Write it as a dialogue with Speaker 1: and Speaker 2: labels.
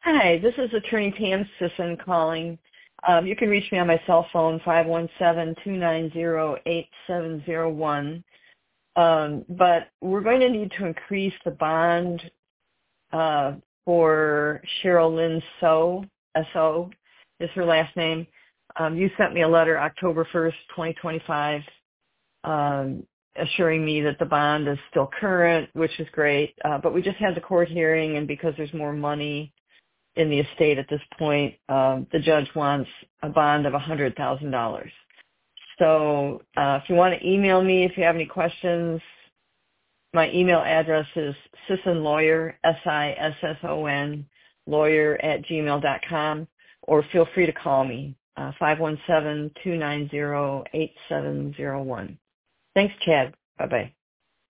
Speaker 1: Hi, this is Attorney Pam Sisson calling. You can reach me on my cell phone, 517-290-8701. But we're going to need to increase the bond for Cheryl Lynn So, S-O is her last name. You sent me a letter October 1st, 2025, assuring me that the bond is still current, which is great. But we just had the court hearing, and because there's more money in the estate at this point, the judge wants a bond of $100,000. So if you want to email me if you have any questions, my email address is sissonlawyer, SISSON, lawyer@gmail.com, or feel free to call me, 517-290-8701. Thanks, Chad. Bye-bye.